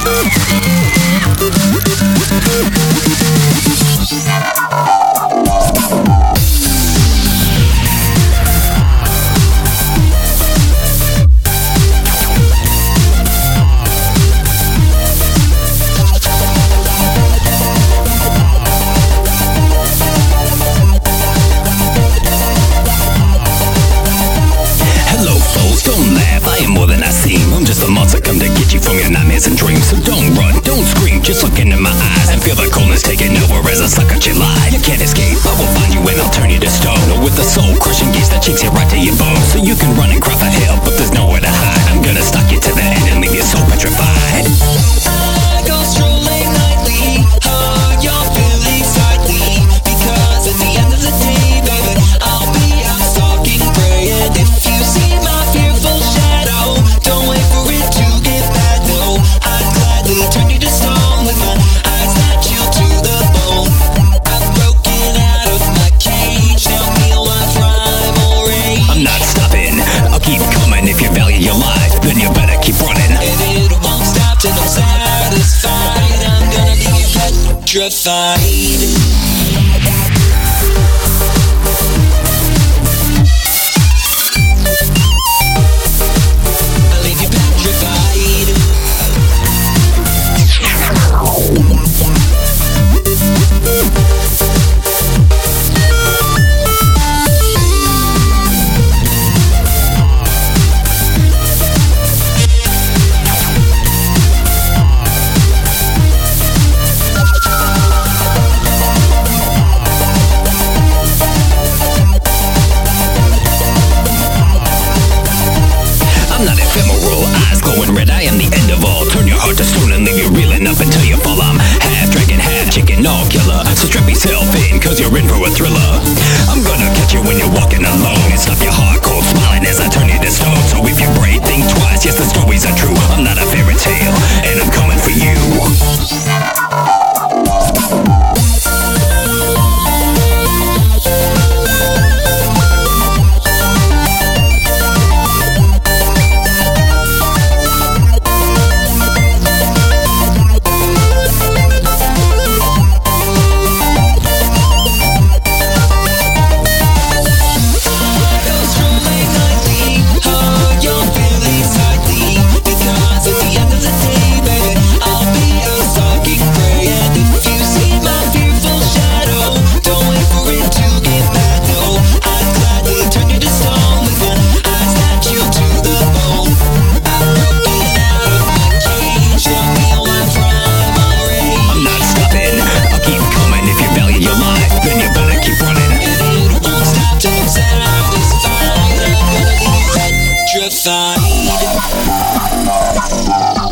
And dreams, so don't run, don't scream, just look into my eyes and feel the coldness taking over as I suck at your lie. You can't escape, I will find you and I'll turn you to stone, or with the soul crushing gaze that shakes you right to your bones. So you can run and cry for help, but there's nowhere to hide. I'm gonna stalk you to the end and leave you so petrified. I go strolling nightly, hug your feelings tightly, because at the end of the day, baby, I'll be out stalking, praying. If you see my fearful shadow, don't wait for it to get bad, no. I'd gladly turn you to stone with my eyes that chill to the bone. I've broken out of my cage, now feel my primal rage. I'm not stopping, I'll keep coming. If you value your life, then you better keep running. And it won't stop till I'm satisfied. I'm gonna leave you petrified. Ephemeral, eyes glowing red, I am the end of all. Turn your heart to stone and leave you reeling up until you fall. I'm half dragon, half chicken, all killer. So strap yourself in, cause you're in for a thriller. I'm gonna catch you when you're walking alone and stop your heart cold smiling as I turn you to stone. So if you're brave, think twice, yes the stories are true. I'm not a fairy tale, and I'm coming for you. Petrified.